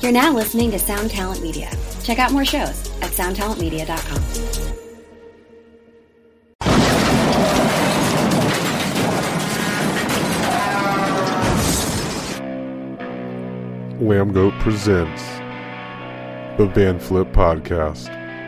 You're now listening to Sound Talent Media. Check out more shows at soundtalentmedia.com. Lambgoat presents the Van Flip Podcast.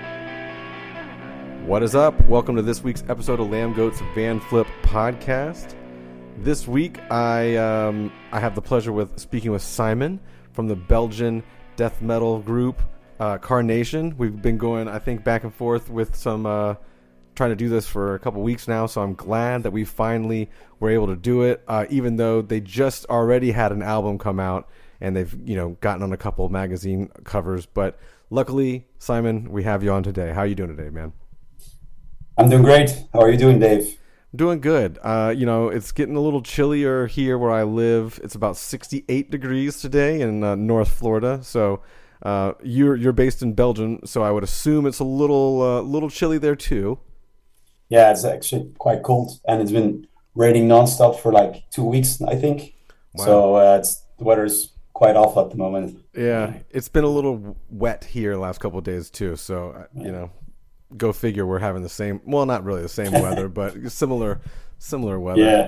What is up? Welcome to this week's episode of Lambgoat's Van Flip Podcast. This week, I have the pleasure with speaking with Simon from the Belgian death metal group Carnation. We've been going, I think, back and forth with some trying to do this for a couple weeks now, so I'm glad that we finally were able to do it, even though they just already had an album come out and they've, gotten on a couple magazine covers. But luckily, Simon, we have you on today. How are you doing today, man? I'm doing great. How are you doing, Dave? Doing good. It's getting a little chillier here where I live. It's about 68 degrees today in North Florida. So you're based in Belgium, so I would assume it's a little chilly there too. Yeah, it's actually quite cold, and it's been raining nonstop for like 2 weeks, I think. Wow. So the weather's quite awful at the moment. Yeah, it's been a little wet here the last couple of days too. So go figure, we're having the same, well, not really the same weather, but similar weather. Yeah,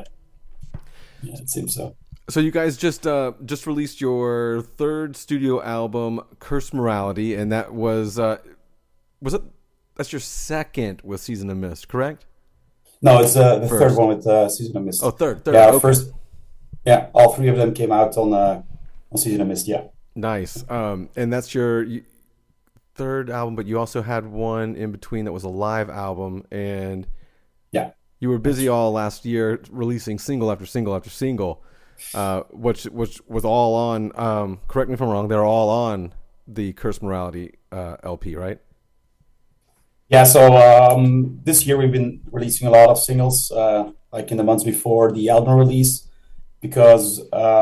it seems so. So you guys just released your third studio album, Curse Morality, and that was it? That's your second with Season of Mist, correct? No, it's the third one with Season of Mist. Oh, third. Yeah, okay. First. Yeah, all three of them came out on Season of Mist. Yeah. Nice. And that's your third album, but you also had one in between that was a live album, and yeah, you were busy all last year releasing single after single after single, which was all on. Correct me if I'm wrong. They're all on the Curse Morality LP, right? Yeah. So this year we've been releasing a lot of singles, like in the months before the album release, because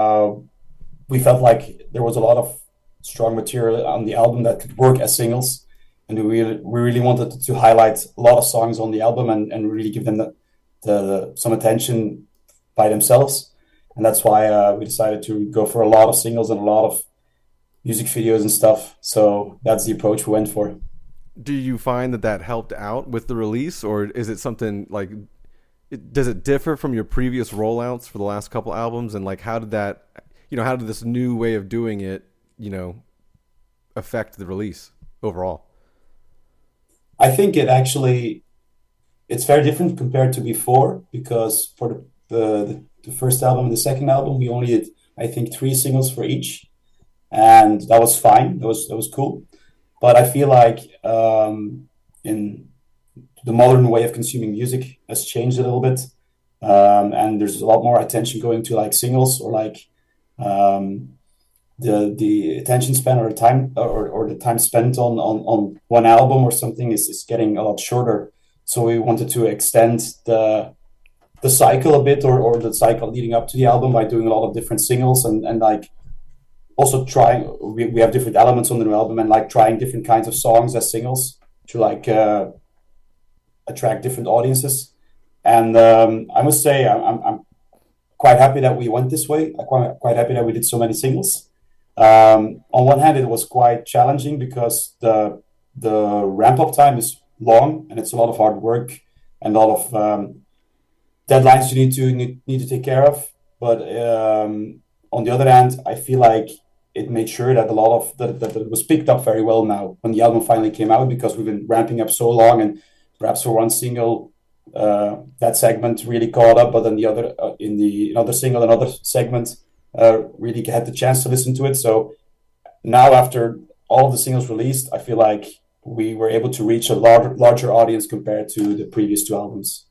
we felt like there was a lot of strong material on the album that could work as singles, and we really wanted to highlight a lot of songs on the album and really give them some attention by themselves. And that's why we decided to go for a lot of singles and a lot of music videos and stuff. So that's the approach we went for. Do you find that helped out with the release, or is it something like, does it differ from your previous rollouts for the last couple albums? And like, how did this new way of doing it affect the release overall? I think it's very different compared to before, because for the first album and the second album, we only did, I think, 3 singles for each, and that was fine. That was cool. But I feel like in the modern way of consuming music has changed a little bit, and there's a lot more attention going to like singles, or like the attention span or the time or the time spent on one album or something is getting a lot shorter. So we wanted to extend the cycle a bit, or the cycle leading up to the album, by doing a lot of different singles, and like also trying, we have different elements on the new album, and like trying different kinds of songs as singles to like attract different audiences. And I must say I'm quite happy that we went this way. I'm quite happy that we did so many singles. On one hand, it was quite challenging because the ramp up time is long, and it's a lot of hard work and a lot of deadlines you need to take care of. But on the other hand, I feel like it made sure that a lot of that it was picked up very well now when the album finally came out, because we've been ramping up so long, and perhaps for one single that segment really caught up, but then the other in another single, another segment really had the chance to listen to it. So now, after all of the singles released, I feel like we were able to reach a larger audience compared to the previous 2 albums.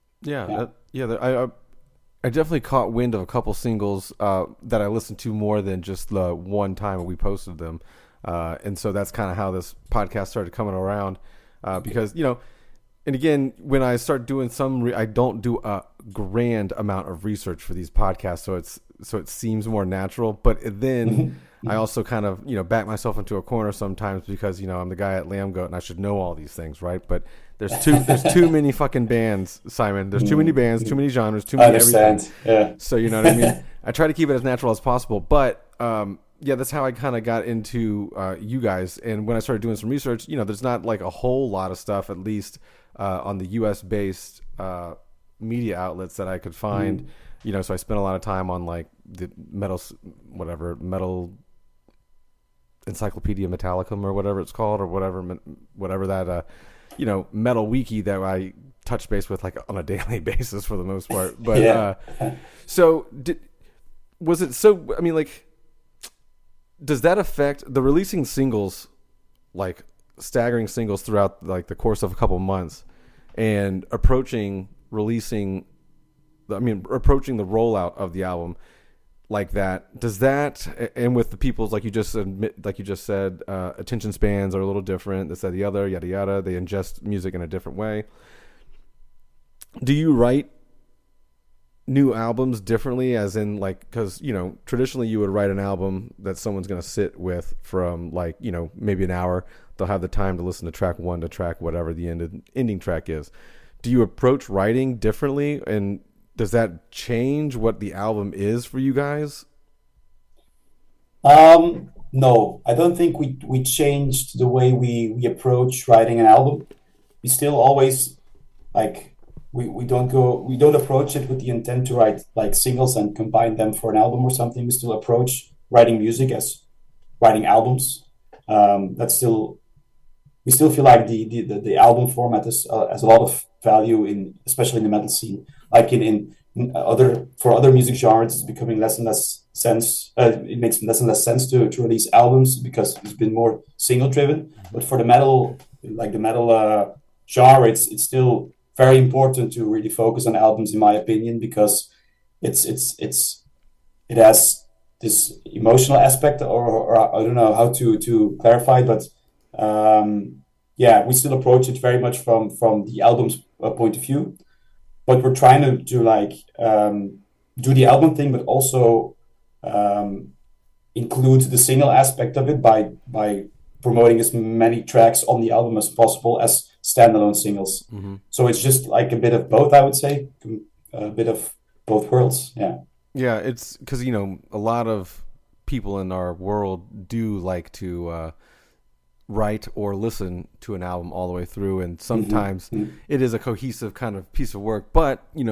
I definitely caught wind of a couple singles that I listened to more than just the one time we posted them, and so that's kind of how this podcast started coming around, because and again, when I start doing I don't do a grand amount of research for these podcasts, so it seems more natural. But then I also kind of back myself into a corner sometimes, because I'm the guy at Lambgoat and I should know all these things, right? But there's too many fucking bands, Simon. There's too many bands, too many genres, too many everything. Yeah. So you know what I mean. I try to keep it as natural as possible, but yeah, that's how I kind of got into you guys. And when I started doing some research, there's not like a whole lot of stuff, at least on the U.S. based media outlets that I could find. So I spent a lot of time on like the metal Encyclopedia Metallicum or whatever it's called, or whatever that metal wiki that I touch base with like on a daily basis for the most part. But does that affect the releasing singles, like staggering singles throughout like the course of a couple months, and approaching the rollout of the album like that? Does that, and with the people's, like you just said, attention spans are a little different, this, that, the other, yada yada, they ingest music in a different way. Do you write new albums differently, as in like, because traditionally you would write an album that someone's going to sit with from like maybe an hour, they'll have the time to listen to track 1 to track whatever the ending track is. Do you approach writing differently, and does that change what the album is for you guys? No, I don't think we changed the way we approach writing an album. We still always like, we don't approach it with the intent to write like singles and combine them for an album or something. We still approach writing music as writing albums. We still feel like the album format has a lot of value especially in the metal scene. Like for other music genres, it's becoming less and less sense. It makes less and less sense to release albums because it's been more single driven. But for the metal, genre, it's still very important to really focus on albums, in my opinion, because it has this emotional aspect, or I don't know how to clarify, but we still approach it very much from the album's point of view. But we're trying to do the album thing, but also include the single aspect of it by promoting as many tracks on the album as possible as standalone singles. Mm-hmm. So it's just like a bit of both, I would say, a bit of both worlds. Yeah. Yeah, it's because a lot of people in our world do like to write or listen to an album all the way through, and sometimes it is a cohesive kind of piece of work. But in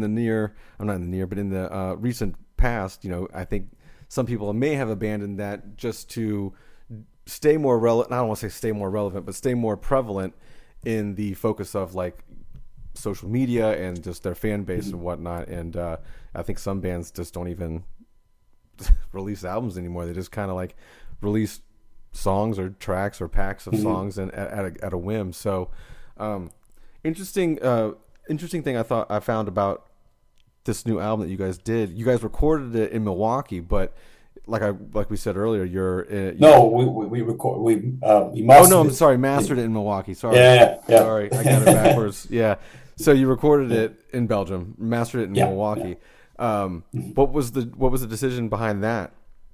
the recent past, I think some people may have abandoned that just to stay more relevant. I don't want to say stay more relevant, but stay more prevalent in the focus of like social media and just their fan base and whatnot. And I think some bands just don't even release albums anymore. They just kind of like release songs or tracks or packs of songs and at a whim. So interesting thing I found about this new album that you guys did. You guys recorded it in Milwaukee, but like we said earlier, we mastered it in Milwaukee. Sorry, sorry, I got it backwards. Yeah, so you recorded it in Belgium, mastered it in Milwaukee. Yeah. What was the decision behind that?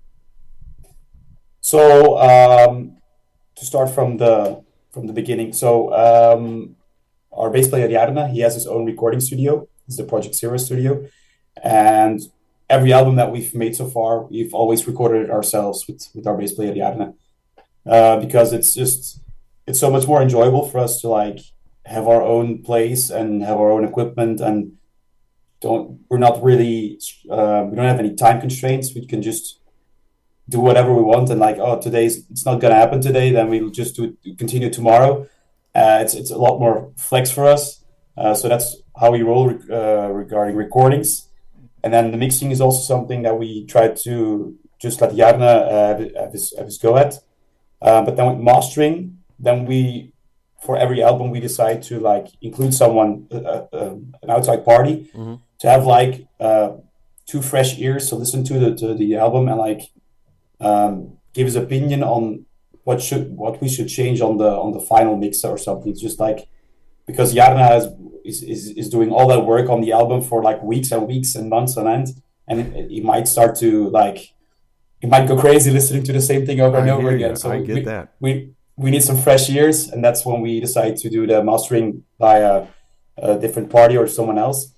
So to start from the beginning, so our bass player Jarno, he has his own recording studio. It's the Project Zero studio, and every album that we've made so far, we've always recorded it ourselves with our bass player Jarno, because it's so much more enjoyable for us to like have our own place and have our own equipment, and we don't have any time constraints. We can just do whatever we want, and like, it's not gonna happen today, then we'll just continue tomorrow. It's a lot more flex for us, so that's how we roll regarding recordings. And then the mixing is also something that we try to just let Jarno have his go at. But then with mastering, for every album we decide to like include someone, an outside party, to have like 2 fresh ears to listen to the album and like give his opinion on what we should change on the final mix or something. It's just like, because Jarno is doing all that work on the album for like weeks and weeks and months on end, and he might start to like, he might go crazy listening to the same thing over and over again. So I get that. We need some fresh ears, and that's when we decide to do the mastering by a different party or someone else.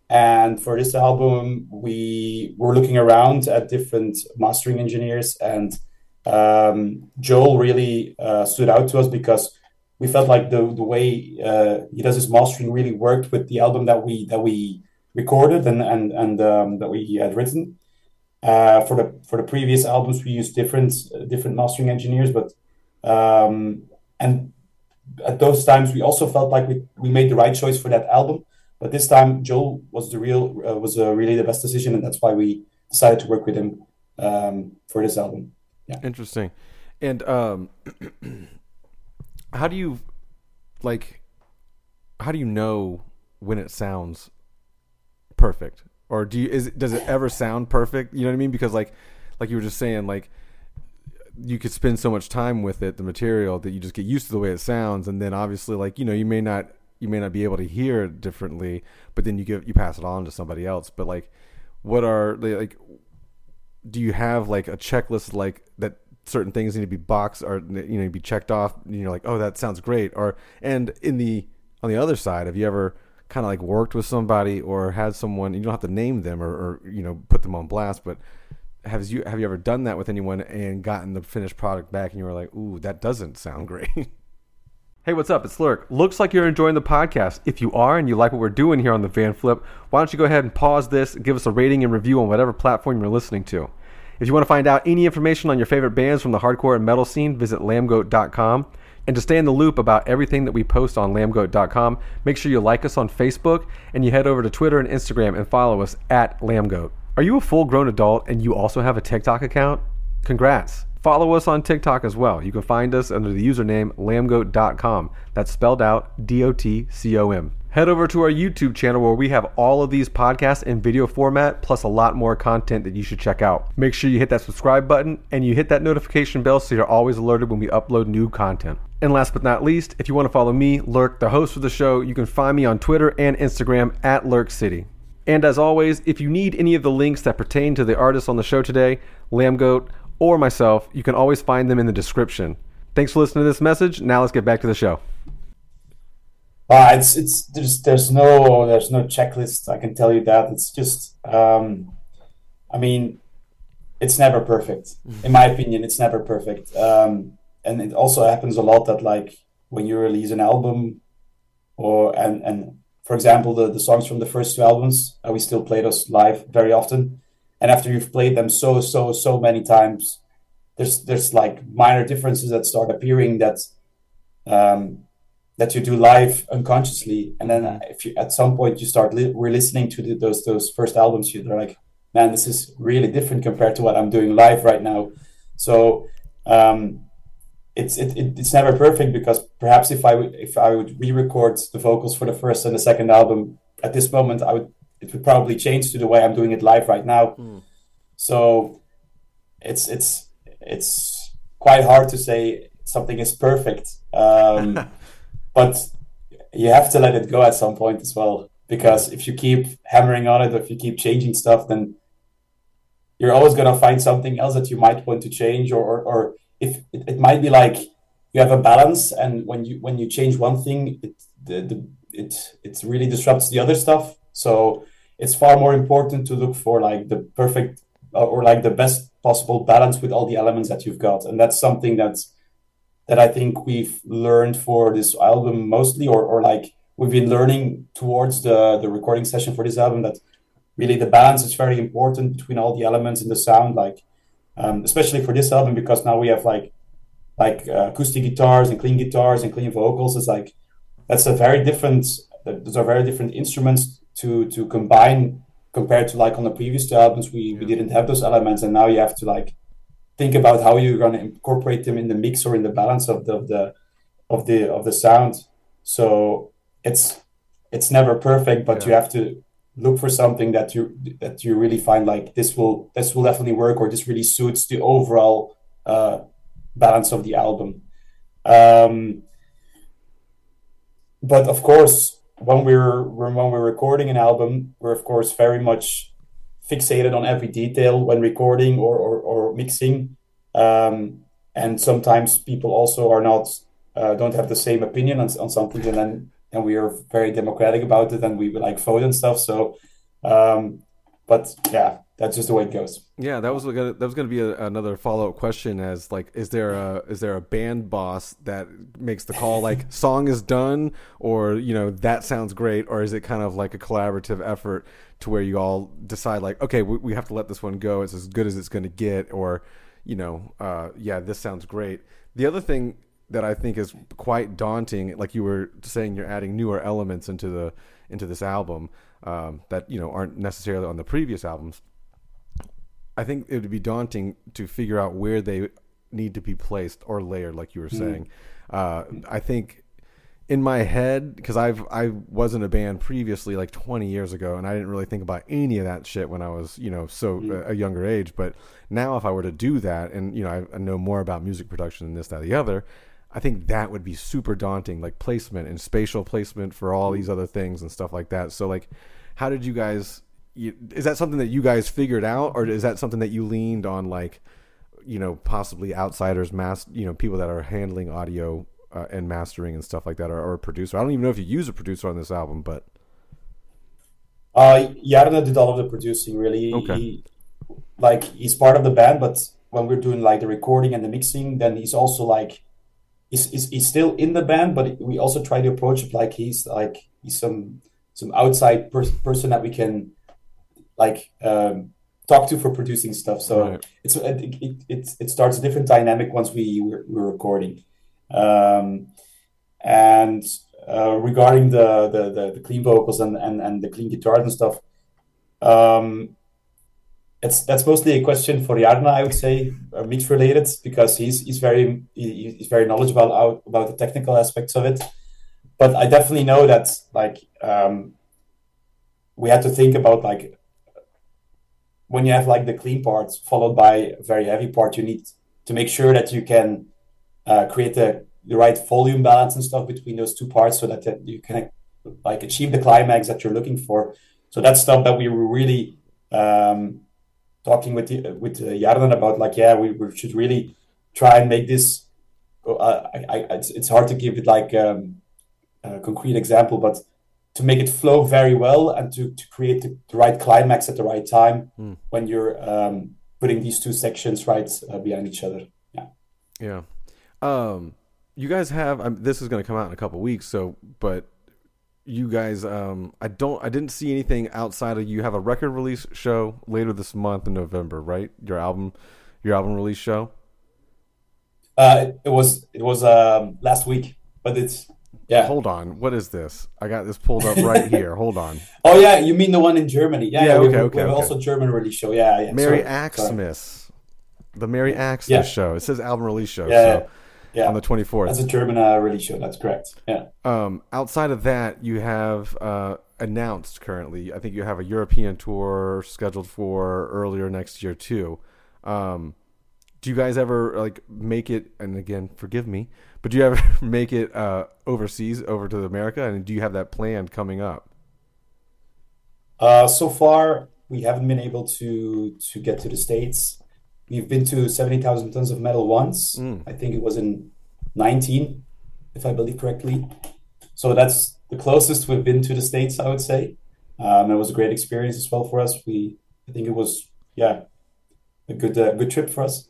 And for this album, we were looking around at different mastering engineers, and Joel really stood out to us because we felt like the way he does his mastering really worked with the album that we recorded and that we had written. For the previous albums, we used different mastering engineers, but and at those times we also felt like we made the right choice for that album. But this time, Joel was really the best decision, and that's why we decided to work with him for this album. Yeah, Interesting. And how do you like? How do you know when it sounds perfect, or does it ever sound perfect? You know what I mean? Because like you were just saying, like you could spend so much time with it, the material, that you just get used to the way it sounds, and then obviously, like, you may not be able to hear it differently, but then you pass it on to somebody else. But like, what are they like? Do you have like a checklist, like that certain things need to be boxed or be checked off? And you're like, oh, that sounds great. And on the other side, have you ever kind of like worked with somebody or had someone, you don't have to name them or put them on blast, but have you ever done that with anyone and gotten the finished product back and you were like, ooh, that doesn't sound great? Hey, what's up? It's Lurk. Looks like you're enjoying the podcast. If you are and you like what we're doing here on the Van Flip, why don't you go ahead and pause this, give us a rating and review on whatever platform you're listening to. If you want to find out any information on your favorite bands from the hardcore and metal scene, visit lambgoat.com. And to stay in the loop about everything that we post on lambgoat.com, make sure you like us on Facebook and you head over to Twitter and Instagram and follow us at lambgoat. Are you a full-grown adult and you also have a TikTok account? Congrats. Follow us on TikTok as well. You can find us under the username lambgoat.com. That's spelled out DOTCOM. Head over to our YouTube channel where we have all of these podcasts in video format, plus a lot more content that you should check out. Make sure you hit that subscribe button and you hit that notification bell so you're always alerted when we upload new content. And last but not least, if you want to follow me, Lurk, the host of the show, you can find me on Twitter and Instagram at Lurk City. And as always, if you need any of the links that pertain to the artists on the show today, Lambgoat, or myself, you can always find them in the description. Thanks for listening to this message. Now let's get back to the show. There's no checklist. I can tell you that. It's just it's never perfect. In my opinion, it's never perfect. And it also happens a lot that, like, when you release an album, and for example, the songs from the first two albums, we still play those live very often. And after you've played them so many times, there's like minor differences that start appearing that you do live unconsciously. And then if you at some point you start re-listening to those first albums, you're like, man, this is really different compared to what I'm doing live right now. So it's never perfect, because perhaps if I would re-record the vocals for the first and the second album at this moment, it would probably change to the way I'm doing it live right now. So it's quite hard to say something is perfect, but you have to let it go at some point as well, because if you keep hammering on it, or if you keep changing stuff, then you're always going to find something else that you might want to change, or if it might be like you have a balance, and when you change one thing, it really disrupts the other stuff. So it's far more important to look for like the perfect or like the best possible balance with all the elements that you've got. And that's something that I think we've learned for this album mostly, or like we've been learning towards the recording session for this album, that really the balance is very important between all the elements in the sound, like especially for this album, because now we have like acoustic guitars and clean vocals. It's like those are very different instruments to combine, compared to like on the previous two albums we didn't have those elements, and now you have to like think about how you're going to incorporate them in the mix or in the balance of the sound. So it's never perfect, but you have to look for something that you really find like this will definitely work, or this really suits the overall balance of the album. But of course, when we're recording an album, we're of course very much fixated on every detail when recording or mixing, and sometimes people also are not don't have the same opinion on something, and we are very democratic about it, and we like vote and stuff. So But yeah, that's just the way it goes. Yeah, that was gonna be another follow up question. As like, is there a band boss that makes the call, like song is done, or that sounds great, or is it kind of like a collaborative effort to where you all decide like, okay, we have to let this one go. It's as good as it's going to get, or yeah, this sounds great. The other thing that I think is quite daunting, like you were saying, you're adding newer elements into this album that aren't necessarily on the previous albums. I think it would be daunting to figure out where they need to be placed or layered, like you were saying. I think in my head, because I was in a band previously, like 20 years ago, and I didn't really think about any of that shit when I was a younger age. But now, if I were to do that, and I know more about music production than this, that, the other, I think that would be super daunting, like placement and spatial placement for all these other things and stuff like that. So, like, how did you guys? Is that something that you guys figured out, or is that something that you leaned on, like, possibly outsiders, people that are handling audio and mastering and stuff like that, or a producer? I don't even know if you use a producer on this album, but Jarno did all of the producing. Really, okay. He's part of the band, but when we're doing like the recording and the mixing, then he's also like he's still in the band, but we also try to approach it like he's some outside person that we can talk to for producing stuff. So right. it starts a different dynamic once we're recording. And regarding the clean vocals and the clean guitars and stuff, that's mostly a question for Jarno, I would say, mix related, because he's very knowledgeable about the technical aspects of it. But I definitely know that we had to think about when you have the clean parts followed by a very heavy part, you need to make sure that you can create the right volume balance and stuff between those two parts, so that you can achieve the climax that you're looking for. So that's stuff that we were really talking with Jarno about. We should really try and make this. It's hard to give it a concrete example, but to make it flow very well and to create the right climax at the right time when you're putting these two sections right behind each other. Yeah. You guys have this is going to come out in a couple weeks, but you guys I didn't see anything outside of, you have a record release show later this month in November, right? Your album release show? It was last week, but it's Hold on. What is this? I got this pulled up right here. Hold on. Oh yeah, you mean the one in Germany? Yeah. Okay. We have also German release show. Yeah. Mary Axsmith. The Mary Axsmith show. It says album release show. On the 24th. That's a German release show. That's correct. Yeah. Outside of that, you have announced currently, I think you have a European tour scheduled for earlier next year too. Do you guys ever make it? And again, forgive me, but do you ever make it overseas, over to America? And do you have that planned coming up? So far, we haven't been able to get to the States. We've been to 70,000 Tons of Metal once. I think it was in 2019, if I believe correctly. So that's the closest we've been to the States, I would say. It was a great experience as well for us. I think it was a good trip for us.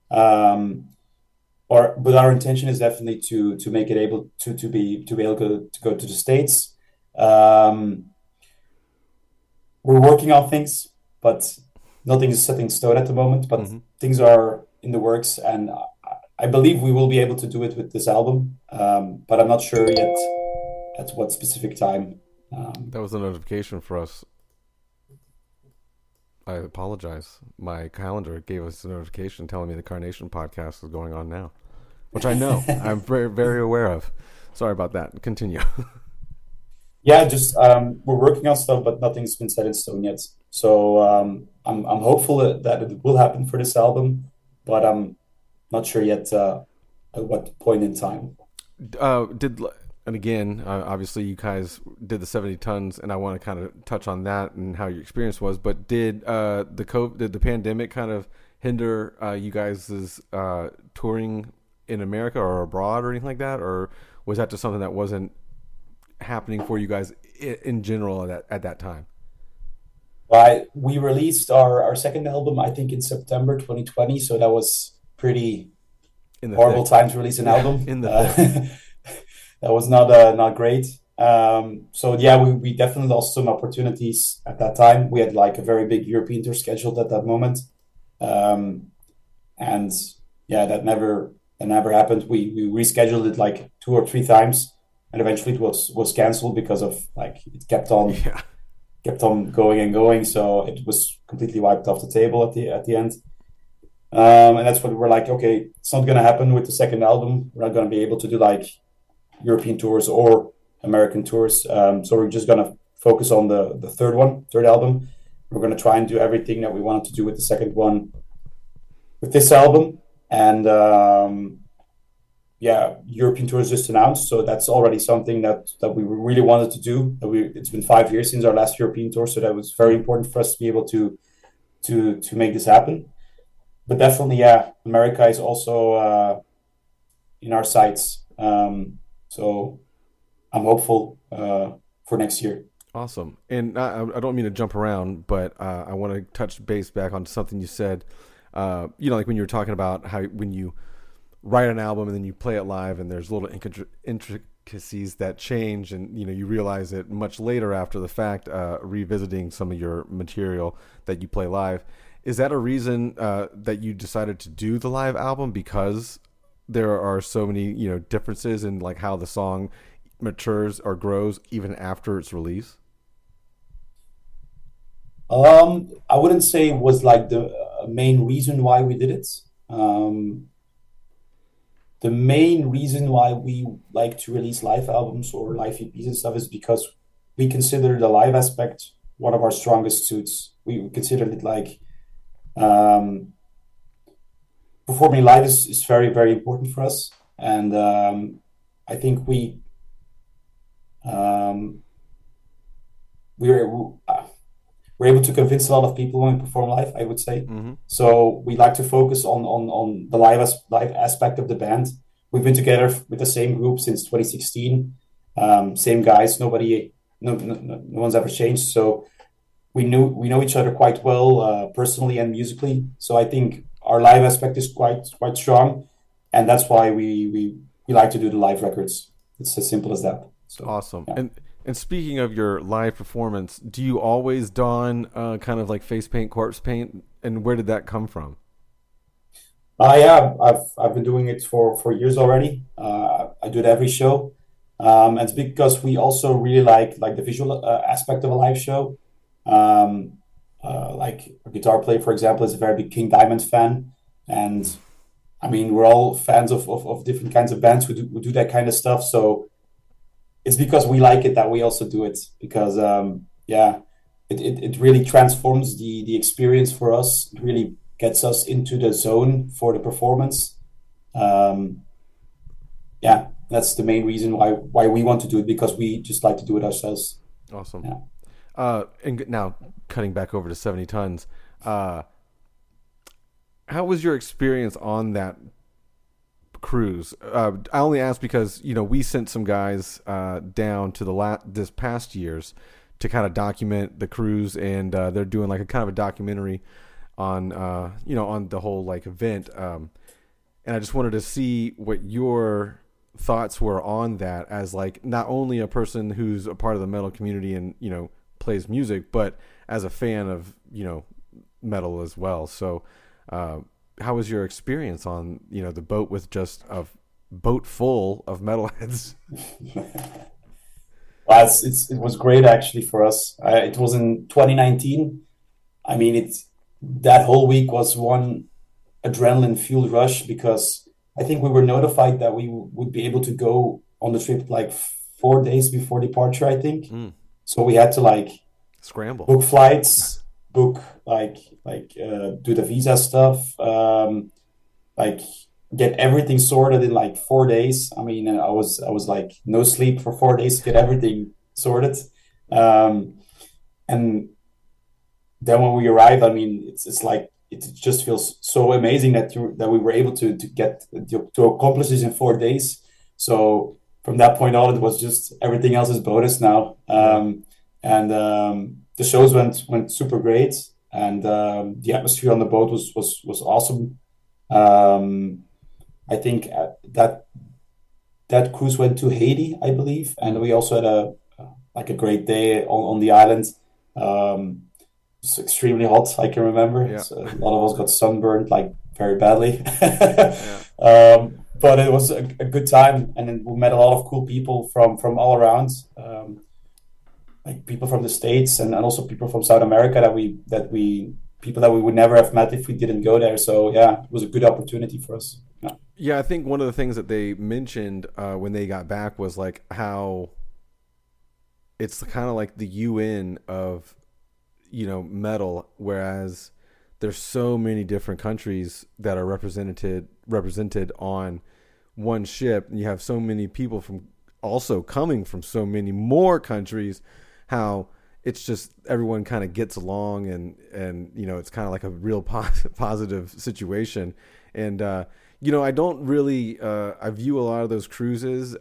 But our intention is definitely to make it able to be able to go to the States. We're working on things, but nothing is set in stone at the moment. But things are in the works, and I believe we will be able to do it with this album. But I'm not sure yet at what specific time. That was a notification for us. I apologize. My calendar gave us a notification telling me the Carnation podcast is going on now, which I know. I'm very, very aware of. Sorry about that. Continue. Yeah, just we're working on stuff, but nothing's been set in stone yet. So I'm hopeful that it will happen for this album, but I'm not sure yet at what point in time. And again, obviously you guys did the 70 tons, and I want to kind of touch on that and how your experience was. But did the pandemic kind of hinder you guys' touring in America or abroad or anything like that, or was that just something that wasn't happening for you guys in general at that time? We released our second album, I think, in September 2020. So that was pretty In the horrible thick. time to release an album. In the thick. That was not great. So yeah, we definitely lost some opportunities at that time. We had like a very big European tour scheduled at that moment, and yeah, that never happened. We rescheduled it like 2 or 3 times, and eventually it was canceled because of like it Yeah. kept on going and going. So it was completely wiped off the table at the end. And that's what we're like. Okay, it's not gonna happen with the second album. We're not gonna be able to do like European tours or American tours. So we're just gonna focus on the third album. We're gonna try and do everything that we wanted to do with the second one with this album. And yeah, European tour is just announced, so that's already something that we really wanted to do. It's been 5 years since our last European tour, so that was very important for us to be able to make this happen. But definitely, yeah, America is also in our sights. So I'm hopeful for next year. Awesome. And I don't mean to jump around, but I want to touch base back on something you said. Like when you were talking about how when you write an album and then you play it live and there's little intricacies that change, and you realize it much later after the fact, revisiting some of your material that you play live. Is that a reason that you decided to do the live album, because there are so many differences in like how the song matures or grows even after its release? I wouldn't say it was like the main reason why we did it. The main reason why we like to release live albums or live EPs and stuff is because we consider the live aspect one of our strongest suits. We consider it like performing live is very, very important for us. And I think we're able to convince a lot of people when we perform live, I would say. Mm-hmm. So we like to focus on the live aspect of the band. We've been together with the same group since 2016. Same guys. No one's ever changed. So we know each other quite well, personally and musically. So I think our live aspect is quite strong, and that's why we like to do the live records. It's as simple as that. So Awesome. yeah. And speaking of your live performance, do you always don kind of like face paint, corpse paint, and where did that come from? Yeah, I've been doing it for years already. I do it every show, and it's because we also really like the visual aspect of a live show. Like a guitar player, for example, is a very big King Diamond fan, and I mean we're all fans of different kinds of bands who do that kind of stuff. So it's because we like it that we also do it, because yeah, it really transforms the experience for us. It really gets us into the zone for the performance. Yeah, that's the main reason why we want to do it, because we just like to do it ourselves. Awesome. Yeah. And now cutting back over to 70 Tons, how was your experience on that cruise? I only ask because we sent some guys down to this past year's to kind of document the cruise, and they're doing like a kind of a documentary on on the whole like event, and I just wanted to see what your thoughts were on that, as like not only a person who's a part of the metal community and plays music, but as a fan of metal as well. So how was your experience on the boat with just a boat full of metalheads? Well, it was great actually for us. It was in 2019. I mean, that whole week was one adrenaline fueled rush, because I think we were notified that we would be able to go on the trip like 4 days before departure, I think. So we had to like Scramble, book flights, book do the visa stuff, like get everything sorted in like 4 days. I mean, I was like no sleep for 4 days to get everything sorted. And then when we arrived, I mean, it's like it just feels so amazing that we were able to accomplish this in 4 days. So from that point on, it was just everything else is bonus now. And the shows went super great, and the atmosphere on the boat was awesome. I think that cruise went to Haiti, I believe, and we also had a great day on the island. It's extremely hot, I can remember. Yeah. So a lot of us got sunburned like very badly. Yeah. But it was a good time, and then we met a lot of cool people from all around, like people from the States and also people from South America people that we would never have met if we didn't go there. So yeah, it was a good opportunity for us. Yeah. Yeah, I think one of the things that they mentioned when they got back was like how it's kind of like the UN of, you know, metal, whereas there's so many different countries that are represented on one ship, and you have so many people from also coming from so many more countries, how it's just everyone kind of gets along, and you know, it's kind of like a real positive situation. And you know, I don't really I view a lot of those cruises,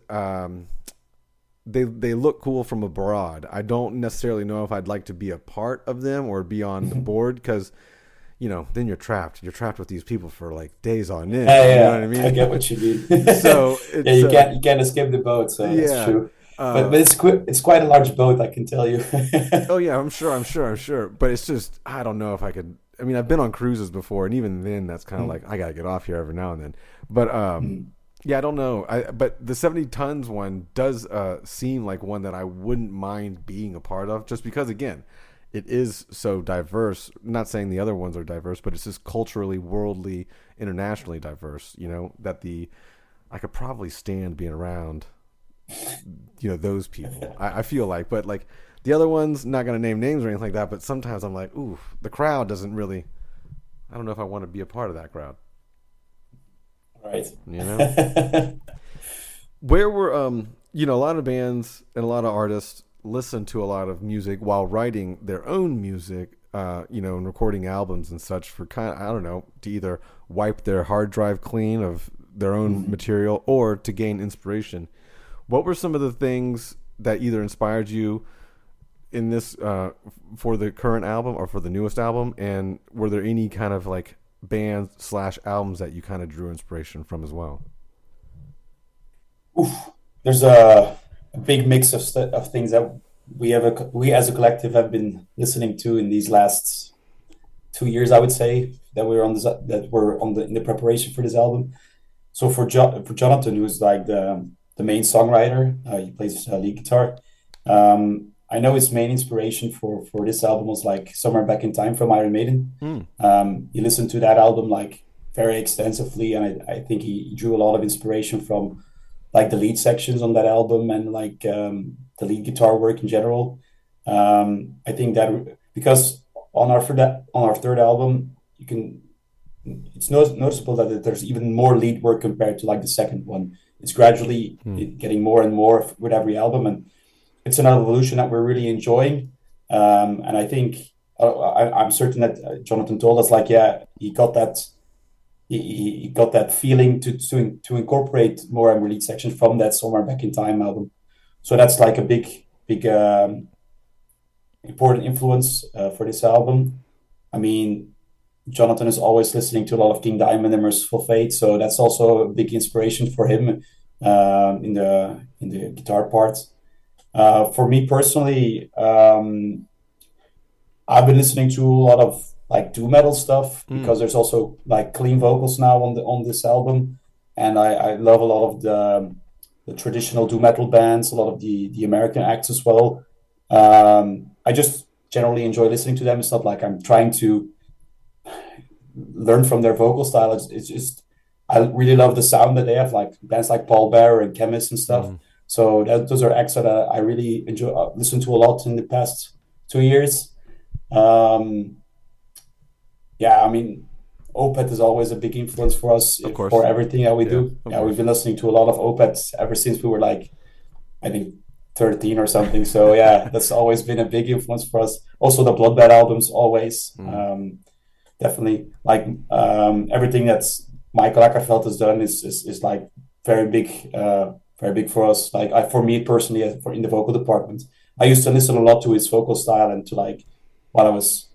they look cool from abroad. I don't necessarily know if I'd like to be a part of them or be on the board, because, you know, then you're trapped with these people for like days on end. Yeah, you know what I mean? I get what you mean. So yeah, you can't escape the boat. So yeah, that's true. But it's quite a large boat, I can tell you. Oh yeah, I'm sure. But it's just, I don't know if I could. I mean, I've been on cruises before, and even then, that's kind of like, I gotta get off here every now and then. But yeah, I don't know. But the 70 tons one does seem like one that I wouldn't mind being a part of, just because, again, it is so diverse. Not saying the other ones are diverse, but it's just culturally, worldly, internationally diverse. You know, that I could probably stand being around, you know, those people. I feel like, but like the other ones, not gonna name names or anything like that. But sometimes I'm like, ooh, the crowd doesn't really. I don't know if I want to be a part of that crowd. Right. You know, where were you know, a lot of bands and a lot of artists listen to a lot of music while writing their own music, you know, and recording albums and such for kind of, I don't know, to either wipe their hard drive clean of their own material or to gain inspiration. What were some of the things that either inspired you in this for the current album or for the newest album, and were there any kind of like bands / albums that you kind of drew inspiration from as well? There's a big mix of things that we as a collective have been listening to in these last 2 years, I would say, that we're on in the preparation for this album. So for Jonathan, who's like the main songwriter, he plays lead guitar. I know his main inspiration for this album was like Somewhere Back in Time from Iron Maiden. He listened to that album like very extensively, and I think he drew a lot of inspiration from like the lead sections on that album and like the lead guitar work in general. I think that because on our third album, it's noticeable that there's even more lead work compared to like the second one. It's gradually getting more and more with every album, and it's an evolution that we're really enjoying. And I think I'm certain that Jonathan told us, like, yeah, he got that feeling to incorporate more and lead sections from that Somewhere Back in Time album. So that's like a big important influence for this album. I mean, Jonathan is always listening to a lot of King Diamond and Merciful Fate, so that's also a big inspiration for him in the guitar parts. For me personally, I've been listening to a lot of like doom metal stuff because there's also like clean vocals now on this album, and I love a lot of the traditional doom metal bands, a lot of the American acts as well. I just generally enjoy listening to them. It's not like I'm trying to learn from their vocal style. It's just I really love the sound that they have, like bands like Paul Bearer and Chemist and stuff. So those are acts that I really enjoy listen to a lot in the past 2 years. Yeah, I mean, Opeth is always a big influence for us for everything that we do. Yeah, we've been listening to a lot of Opeth ever since we were like, I think 13 or something. So yeah, that's always been a big influence for us. Also the Bloodbath albums, always. Definitely like everything that's Michael Ackerfeld has done is like very big for us. Like for me personally, in the vocal department, I used to listen a lot to his vocal style and to like while I was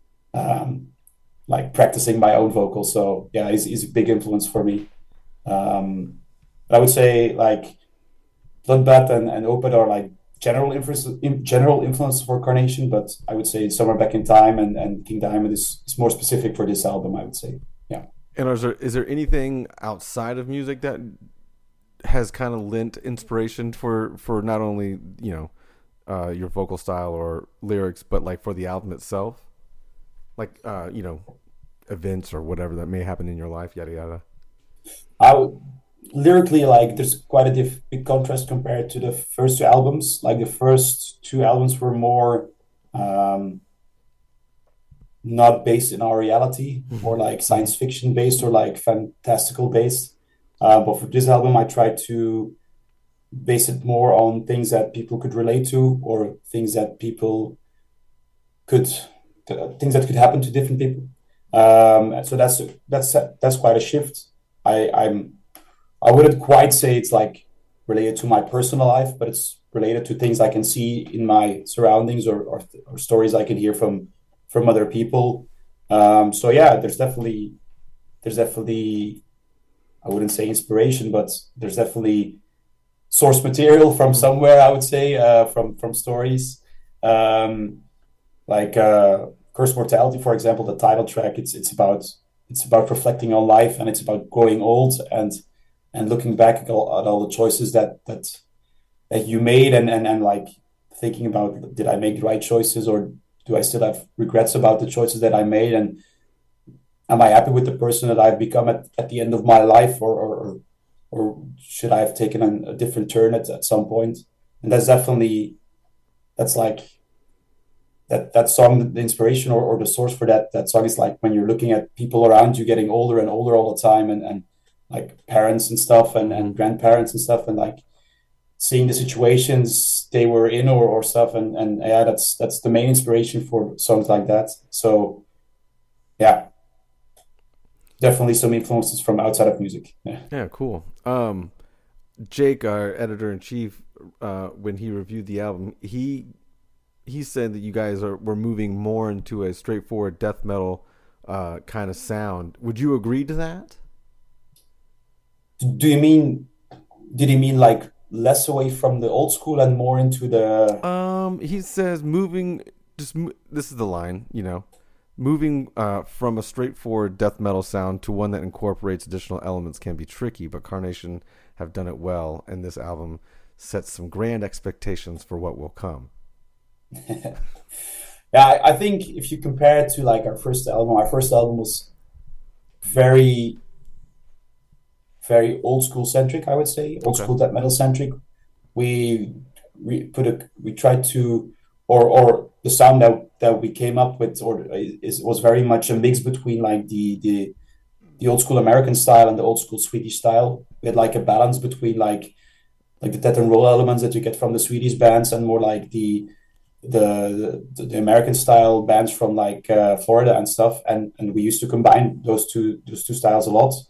like practicing my own vocals. So yeah, he's a big influence for me. But I would say like Bloodbath and Opeth are like general influence for Carnation, but I would say Somewhere Back in Time and King Diamond is more specific for this album, I would say. Yeah. And is there anything outside of music that has kind of lent inspiration for not only, your vocal style or lyrics, but like for the album itself? Like, events or whatever that may happen in your life, yada, yada. Lyrically, like there's quite a big contrast compared to the first two albums. Like the first two albums were more not based in our reality, more like science fiction based or like fantastical based. But for this album, I tried to base it more on things that people could relate to, or things that things that could happen to different people. So that's quite a shift. I wouldn't quite say it's like related to my personal life, but it's related to things I can see in my surroundings or stories I can hear from other people. So yeah, there's definitely I wouldn't say inspiration, but there's definitely source material from somewhere. I would say from stories like Curse Mortality, for example, the title track. It's about reflecting on life, and it's about growing old and looking back at all the choices that you made and like thinking about, did I make the right choices, or do I still have regrets about the choices that I made, and am I happy with the person that I've become at the end of my life, or should I have taken a different turn at some point? And that's like that song, the inspiration or the source for that song is like when you're looking at people around you getting older and older all the time, and like parents and stuff and grandparents and stuff, and like seeing the situations they were in or stuff, and yeah, that's the main inspiration for songs like that. So yeah, definitely some influences from outside of music. Yeah, cool. Jake, our editor-in-chief, when he reviewed the album, he said that you guys were moving more into a straightforward death metal kind of sound. Would you agree to that? Did he mean like less away from the old school and more into the... He says this is the line, moving from a straightforward death metal sound to one that incorporates additional elements can be tricky, but Carnation have done it well, and this album sets some grand expectations for what will come. Yeah, I think if you compare it to like our first album was very, very old school centric, I would say, old school death metal centric. We tried to, or the sound that we came up with, was very much a mix between like the old school American style and the old school Swedish style. We had like a balance between like the death and roll elements that you get from the Swedish bands and more like the American style bands from like Florida and stuff, and we used to combine those two styles a lot.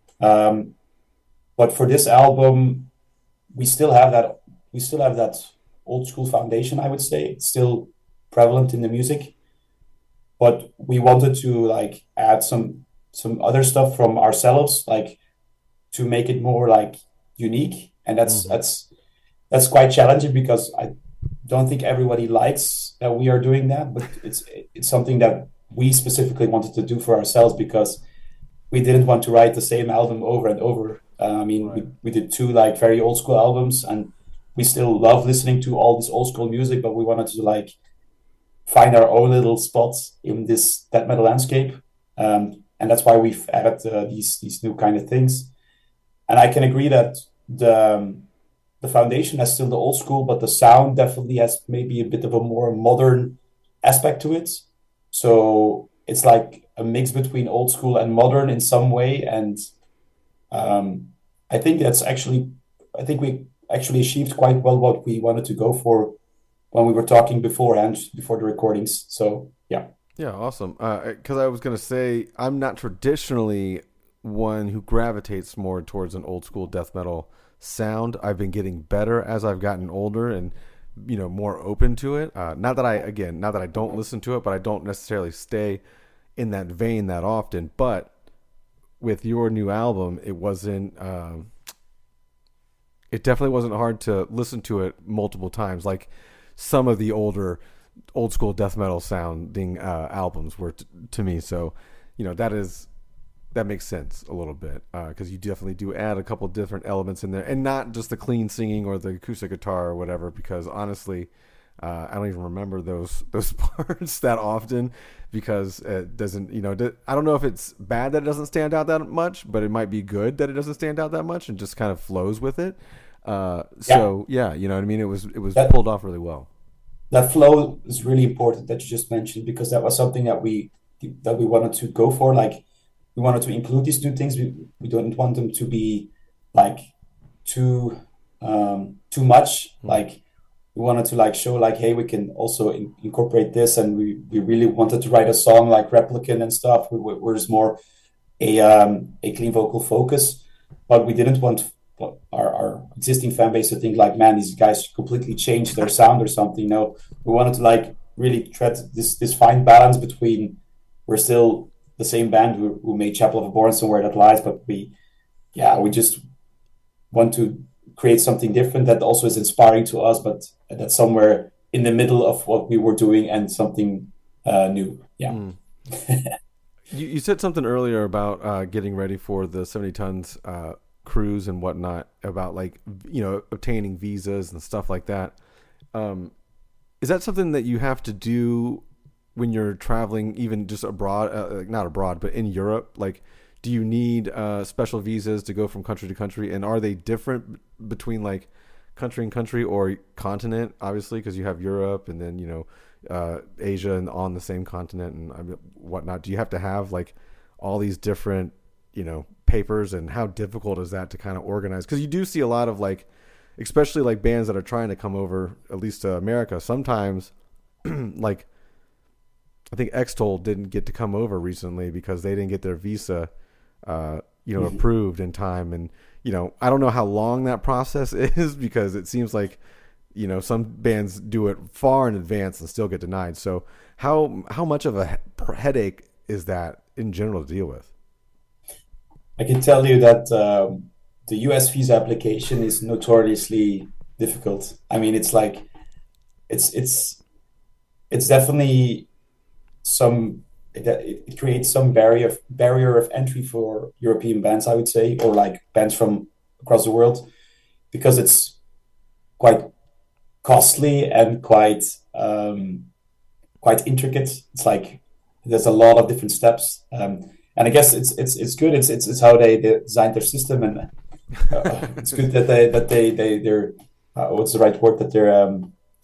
But for this album, we still have that old school foundation, I would say. It's still prevalent in the music, but we wanted to like add some other stuff from ourselves, like to make it more like unique, and that's quite challenging because I don't think everybody likes that we are doing that, but it's something that we specifically wanted to do for ourselves because we didn't want to write the same album over and over. We did two like very old school albums, and we still love listening to all this old school music, but we wanted to like find our own little spots in this death metal landscape, and that's why we've added these new kind of things. And I can agree that the foundation has still the old school, but the sound definitely has maybe a bit of a more modern aspect to it. So it's like a mix between old school and modern in some way. And I think we actually achieved quite well what we wanted to go for when we were talking beforehand, before the recordings. So yeah. Yeah, awesome. Because I was going to say, I'm not traditionally one who gravitates more towards an old school death metal sound. I've been getting better as I've gotten older and more open to it. Not that I don't listen to it, but I don't necessarily stay in that vein that often. But with your new album, it wasn't. It definitely wasn't hard to listen to it multiple times, like some of the old school death metal sounding albums were to me. So, that makes sense a little bit, because you definitely do add a couple different elements in there, and not just the clean singing or the acoustic guitar or whatever, because honestly, I don't even remember those parts that often, because it doesn't, I don't know if it's bad that it doesn't stand out that much, but it might be good that it doesn't stand out that much and just kind of flows with it. So yeah, you know what I mean? It was pulled off really well. That flow is really important that you just mentioned, because that was something that we wanted to go for. Like, we wanted to include these new things. We don't want them to be like too much. Like, we wanted to like show like, hey, we can also incorporate this, and we really wanted to write a song like Replicant and stuff, where there's more a clean vocal focus, but we didn't want our existing fan base to think like, man, these guys completely changed their sound or something. No, we wanted to like really tread this fine balance between, we're still the same band who made Chapel of Abhorrence and Where That Lies, but we just want to create something different that also is inspiring to us, but that's somewhere in the middle of what we were doing and something new. Yeah. You said something earlier about getting ready for the 70 Tons cruise and whatnot, about like, obtaining visas and stuff like that. Is that something that you have to do when you're traveling, even just abroad, not abroad, but in Europe? Like, do you need special visas to go from country to country? And are they different between like country and country, or continent, obviously, because you have Europe and then, Asia and on the same continent and whatnot? Do you have to have like all these different, papers, and how difficult is that to kind of organize? Because you do see a lot of like, especially like bands that are trying to come over, at least to America, sometimes like, I think Extol didn't get to come over recently because they didn't get their visa, approved in time. And, I don't know how long that process is, because it seems like, some bands do it far in advance and still get denied. So how much of a headache is that in general to deal with? I can tell you that the US visa application is notoriously difficult. I mean, it's like, it's definitely it creates some barrier of entry for European bands, I would say, or like bands from across the world, because it's quite costly and quite intricate. It's like there's a lot of different steps, and I guess it's good. It's how they designed their system, and it's good that they're what's the right word, that they're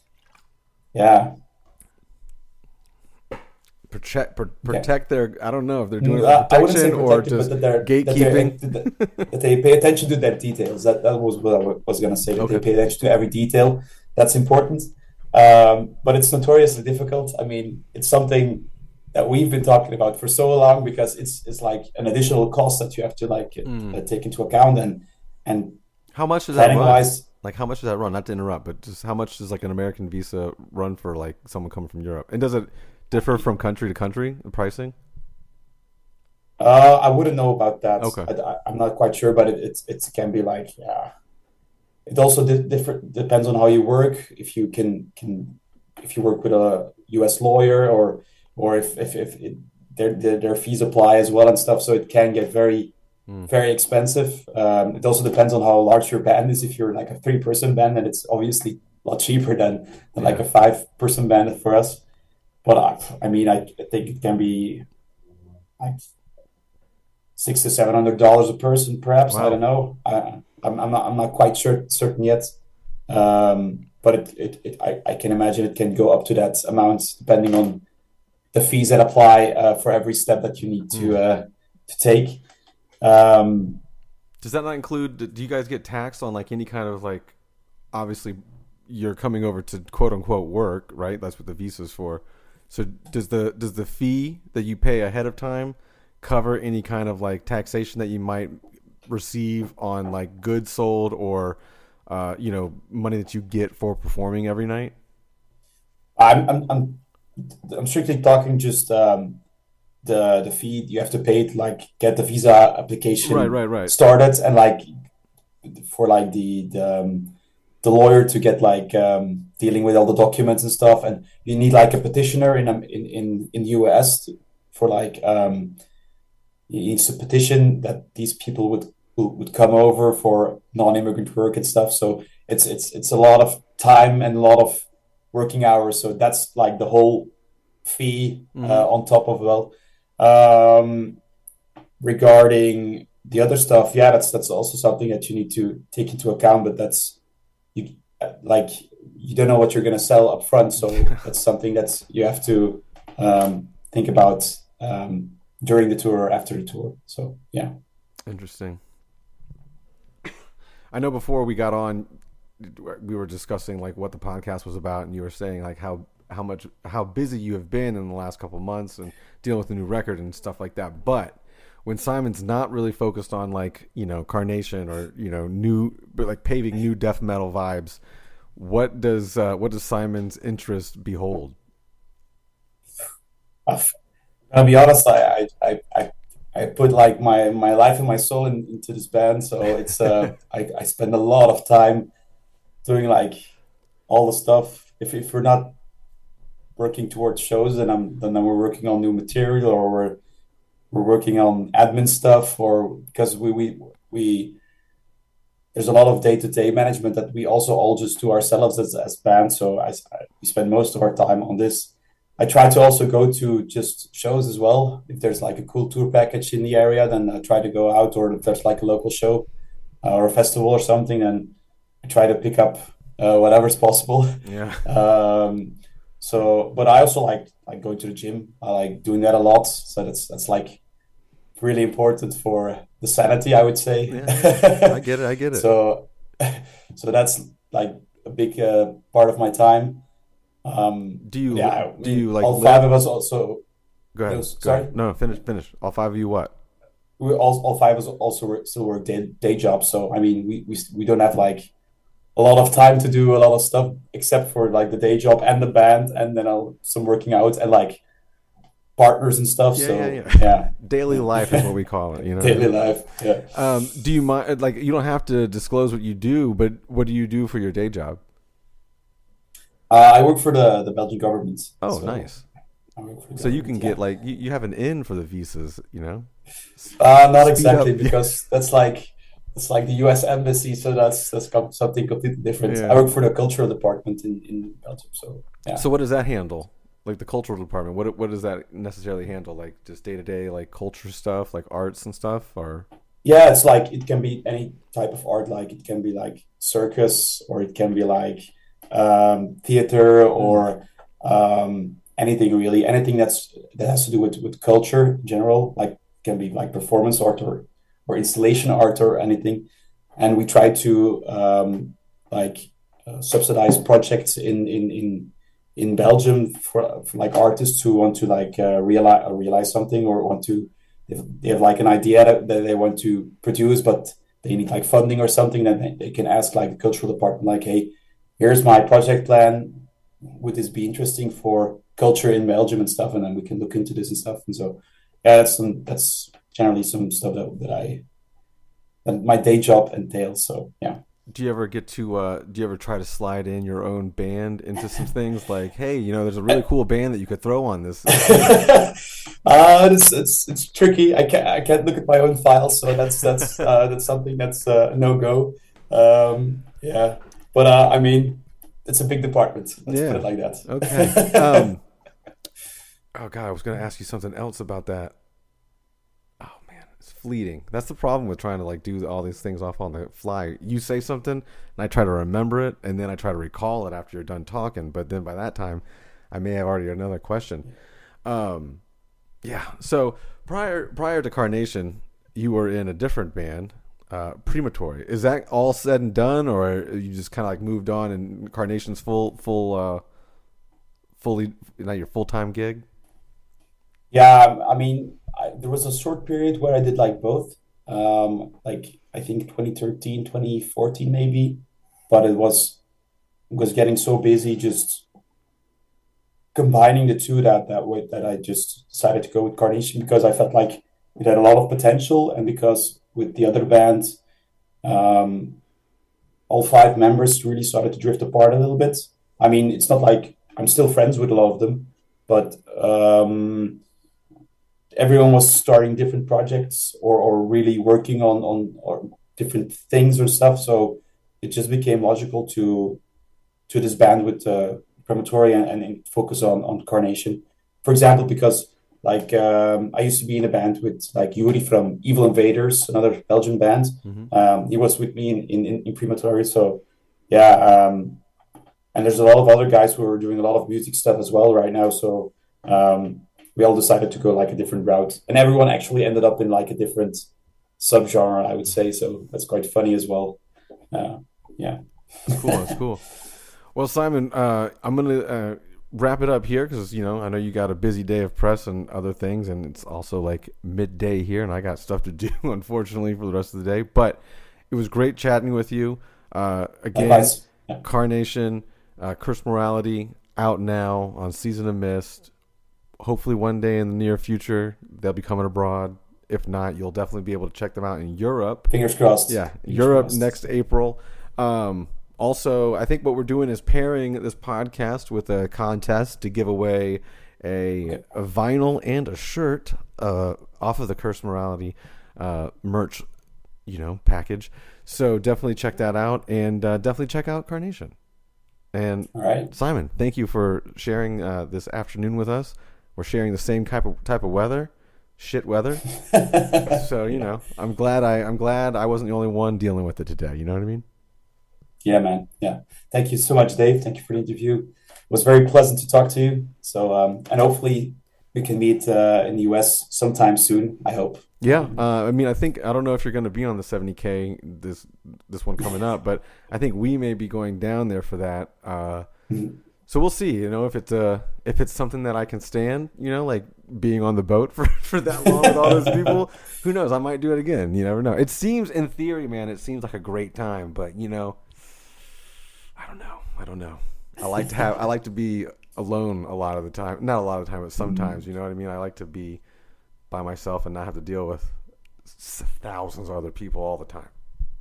protect their, I don't know if they're doing it for protection or just gatekeeping. That they pay attention to their details. That was what I was going to say. That They pay attention to every detail. That's important. But it's notoriously difficult. I mean, it's something that we've been talking about for so long, because it's like an additional cost that you have to like take into account. And how much does that run? Like, how much does that run? Not to interrupt, but just how much does like an American visa run for like someone coming from Europe? And does it differ from country to country, the pricing? I wouldn't know about that. Okay. I'm not quite sure, but it can be like, It also depends on how you work. If you if you work with a US lawyer, or if their fees apply as well and stuff. So it can get very expensive. It also depends on how large your band is. If you're like a 3-person band, then it's obviously a lot cheaper than like a 5-person band for us. But I mean, I think it can be like $600 to $700 a person, perhaps. Wow. I don't know. I'm not quite certain yet. But I can imagine it can go up to that amount, depending on the fees that apply for every step that you need to take. Does that not include? Do you guys get taxed on like any kind of like? Obviously, you're coming over to quote unquote work, right? That's what the visa's for. So does the fee that you pay ahead of time cover any kind of like taxation that you might receive on like goods sold or money that you get for performing every night? I'm strictly talking just the fee you have to pay to like get the visa application Right. started, and like for like the lawyer to get like dealing with all the documents and stuff, and you need like a petitioner in the US for like he needs to petition that these people would come over for non-immigrant work and stuff. So it's a lot of time and a lot of working hours. So that's like the whole fee on top of regarding the other stuff, yeah, that's also something that you need to take into account. But that's you like you don't know what you're going to sell up front, so that's something that you have to think about during the tour or after the tour. So yeah. Interesting. I know before we got on, we were discussing like what the podcast was about, and you were saying like how busy you have been in the last couple of months and dealing with the new record and stuff like that. But when Simon's not really focused on like, Carnation or, but like paving new death metal vibes, what does Simon's interest behold? I'll be honest, I put like my life and my soul into this band. So it's I spend a lot of time doing like all the stuff. If we're not working towards shows, then we're working on new material, or we're working on admin stuff, or because we there's a lot of day-to-day management that we also all just do ourselves as band. So we spend most of our time on this. I try to also go to just shows as well. If there's like a cool tour package in the area, then I try to go out, or if there's like a local show or a festival or something, then I try to pick up whatever's possible. Yeah. So, but I also like going to the gym. I like doing that a lot. So that's like really important for the sanity, I would say. Yeah, I get it. So that's like a big part of my time. Do you like all five of us also? Go ahead. Sorry. No, finish. All five of you what? We all five of us also still work day jobs. So I mean, we don't have like a lot of time to do a lot of stuff except for like the day job and the band, and then some working out and like partners and stuff. Yeah. Daily life is what we call it. Daily life. Yeah. Do you mind? Like, you don't have to disclose what you do, but what do you do for your day job? I work for the Belgian government. Oh, so nice. So you can get like you have an in for the visas, Not exactly, because that's like the U.S. embassy, so that's something completely different. Yeah. I work for the cultural department in Belgium, so yeah. So what does that handle? Like the cultural department, what does that necessarily handle? Like just day to day, like culture stuff, like arts and stuff, or? Yeah, it's like it can be any type of art. Like it can be like circus, or it can be like theater, or anything really. Anything that has to do with culture in general. Like can be like performance art or installation art or anything. And we try to subsidize projects in Belgium for like artists who want to like realize something, or want to they have like an idea that they want to produce, but they need like funding or something. Then they can ask like the cultural department, like, hey, here's my project plan. Would this be interesting for culture in Belgium and stuff? And then we can look into this and stuff. And so yeah, that's generally some stuff that my day job entails. So yeah. Do you ever try to slide in your own band into some things, like, hey, there's a really cool band that you could throw on this? It's tricky. I can't look at my own files, so that's something that's a no-go. Yeah, but I mean, it's a big department. Let's put it like that. Okay. Oh God, I was going to ask you something else about that. Fleeting. That's the problem with trying to like do all these things off on the fly. You say something and I try to remember it, and then I try to recall it after you're done talking, but then by that time I may have already another question. So prior to Carnation, you were in a different band, Prematory. Is that all said and done, or you just kind of like moved on and Carnation's fully not your full-time gig? Yeah, I mean, there was a short period where I did like both, like I think 2013, 2014 maybe. but it was getting so busy just combining the two that I just decided to go with Carnation, because I felt like it had a lot of potential, and because with the other band, all 5 members really started to drift apart a little bit. I mean, it's not like I'm still friends with a lot of them, but everyone was starting different projects or really working on different things or stuff. So it just became logical to disband with Crematory and focus on Carnation. For example, because like I used to be in a band with like Yuri from Evil Invaders, another Belgian band. He was with me in Crematory. So yeah, and there's a lot of other guys who are doing a lot of music stuff as well right now. So we all decided to go like a different route, and everyone actually ended up in like a different subgenre, I would say. So that's quite funny as well. Yeah. That's cool. Well, Simon, I'm going to wrap it up here because, I know you got a busy day of press and other things, and it's also like midday here, and I got stuff to do, unfortunately, for the rest of the day. But it was great chatting with you. Again, Carnation, Curse Morality, out now on Season of Mist. Hopefully one day in the near future, they'll be coming abroad. If not, you'll definitely be able to check them out in Europe. Fingers crossed. Yeah, Europe next April. Also, I think what we're doing is pairing this podcast with a contest to give away a vinyl and a shirt off of the Curse Morality merch, package. So definitely check that out, and definitely check out Carnation. And all right, Simon, thank you for sharing this afternoon with us. We're sharing the same type of weather, shit weather. So I'm glad I wasn't the only one dealing with it today. You know what I mean? Yeah, man. Yeah. Thank you so much, Dave. Thank you for the interview. It was very pleasant to talk to you. So, and hopefully we can meet in the US sometime soon, I hope. Yeah. I don't know if you're going to be on the 70K, this one coming up, but I think we may be going down there for that. So we'll see, if it's something that I can stand, like being on the boat for that long with all those people. Who knows? I might do it again. You never know. It seems, in theory, man, it seems like a great time, but I don't know. I like to be alone a lot of the time. Not a lot of the time, but sometimes, you know what I mean? I like to be by myself and not have to deal with thousands of other people all the time.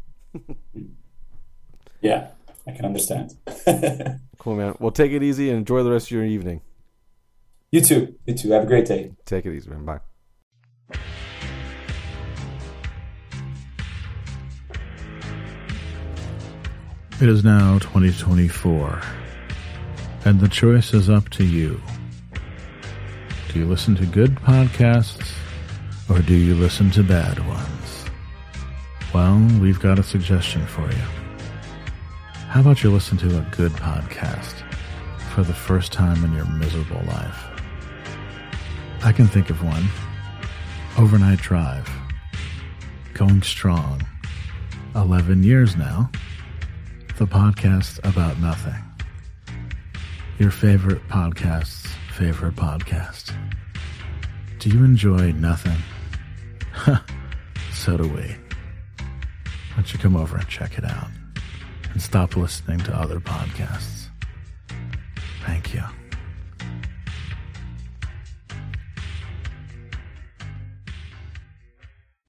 Yeah, I can understand. Cool, man. Well, take it easy and enjoy the rest of your evening. You too. Have a great day. Take it easy, man. Bye. It is now 2024, and the choice is up to you. Do you listen to good podcasts, or do you listen to bad ones? Well, we've got a suggestion for you. How about you listen to a good podcast for the first time in your miserable life? I can think of one. Overnight Drive. Going strong. 11 years now. The podcast about nothing. Your favorite podcast's favorite podcast. Do you enjoy nothing? So do we. Why don't you come over and check it out? And stop listening to other podcasts.